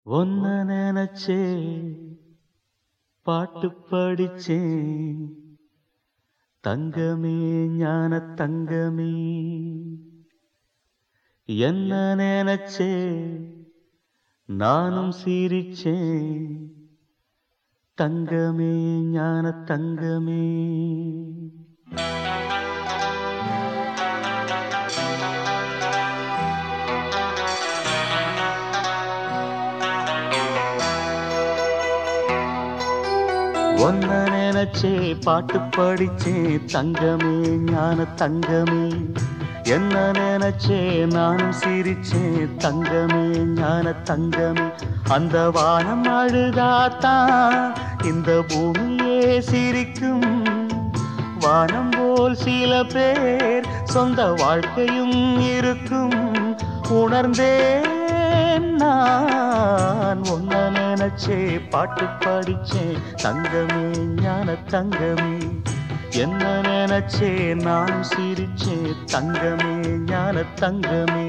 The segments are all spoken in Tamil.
ஒன்ன நினைச்சே பாட்டு படிச்சேன் தங்கமே ஞான தங்கமே. என்ன நினைச்சே நானும் சிரிச்சேன் தங்கமே ஞான தங்கமே. ஒன்ன நினைச்சே பாட்டு படிச்சே தங்கமே ஞான தங்கமே. என்ன நினைச்சே நானும் சிரிச்சே தங்கமே ஞான தங்கமே. அந்த வானம் அழுதாத்தான் இந்த பூமியே சிரிக்கும். வானம் போல் சில பேர் சொந்த வாழ்க்கையும் இருக்கும். உணர்ந்தேன் நான் ஒன்ன நினைச்சே பாட்டு படிச்சே தங்கமே ஞான தங்கமே. என்ன நினைச்சே நான் சிரிச்சே தங்கமே ஞான தங்கமே.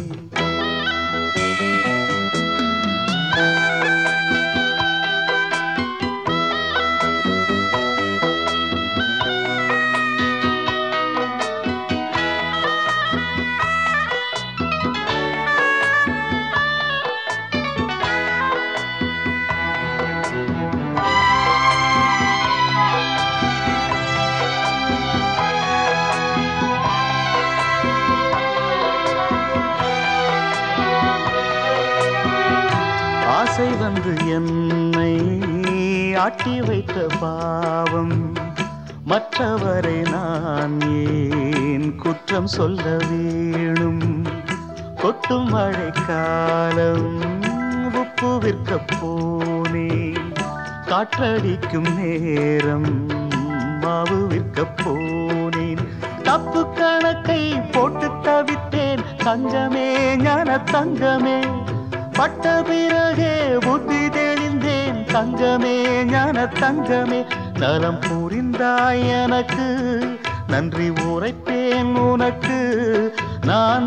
ஆசை வந்து என்னை ஆட்டி வைத்த பாவம். மற்றவரை நான் ஏன் குற்றம் சொல்ல வேணும்? கொட்டும் மழை காலம் உப்பு விற்க போனே. காற்றடிக்கும் நேரம் மாவு விற்க போனேன். தப்பு கணக்கை போட்டு தவித்தேன் தங்கமே ஞான தங்கமே. பட்ட பிறகே புத்தி தெளிந்தேன் தங்கமே ஞான தங்கமே. நலம் புரிந்தாய் எனக்கு நன்றி உரைப்பேன் உனக்கு. நான்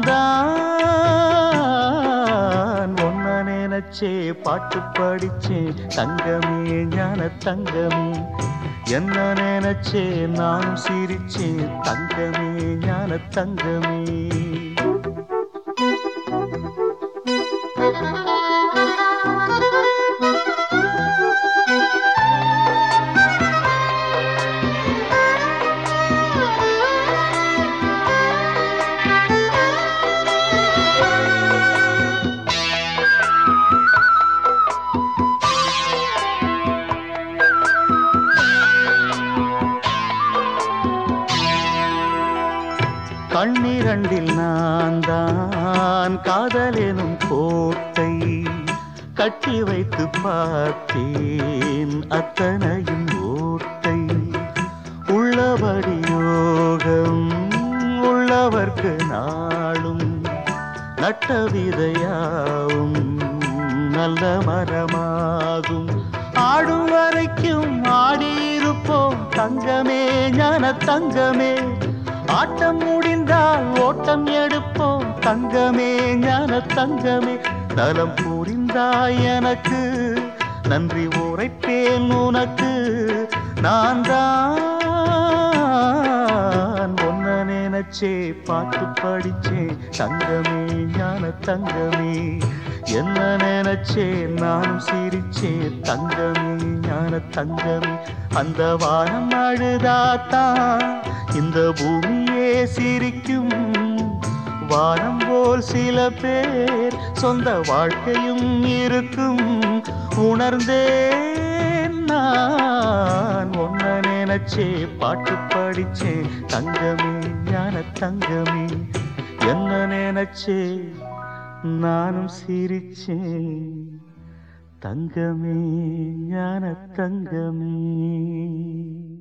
தான் ஒன்ன நினைச்சே பாட்டு படிச்சே தங்கமே ஞான தங்கமே. என்ன நினைச்சே நானும் சிரிச்சே தங்கமே ஞான தங்கமே. கண்ணிரண்டில் நான் தான் காதலெனும் கோட்டை கட்டி வைத்து பார்த்தேன் அத்தனையும் ஓட்டை. உள்ளபடி யோகம் உள்ளவர்க்கு நாளும் நட்ட விதையாவும் நல்ல மரமாகும். ஆடும் வரைக்கும் ஆடியிருப்போம் தங்கமே ஞான தங்கமே. ஆட்டம் முடிந்தால் ஓட்டம் எடுப்போம் தங்கமே ஞான தங்கமே. நலம் புரிந்தாய் எனக்கு நன்றி உரைப்பேன் உனக்கு. நான் தான் ஒன்ன நினைச்சே பாட்டு படிச்சே தங்கமே ஞான தங்கமே. என்ன நினைச்சே நானும் சிரிச்சே தங்கமே ஞான தங்கமே. அந்த வானம் அழுதாத்தான் இந்த பூமியே சிரிக்கும். வானம் போல் சில பேர் சொந்த வாழ்க்கையும் இருக்கும். உணர்ந்தேன் நான் ஒன்ன நினைச்சே பாட்டு படிச்சே தங்கமே ஞான தங்கமே. என்ன நினைச்சே நானும் சிரிச்சேன் தங்கமே ஞான தங்கமே.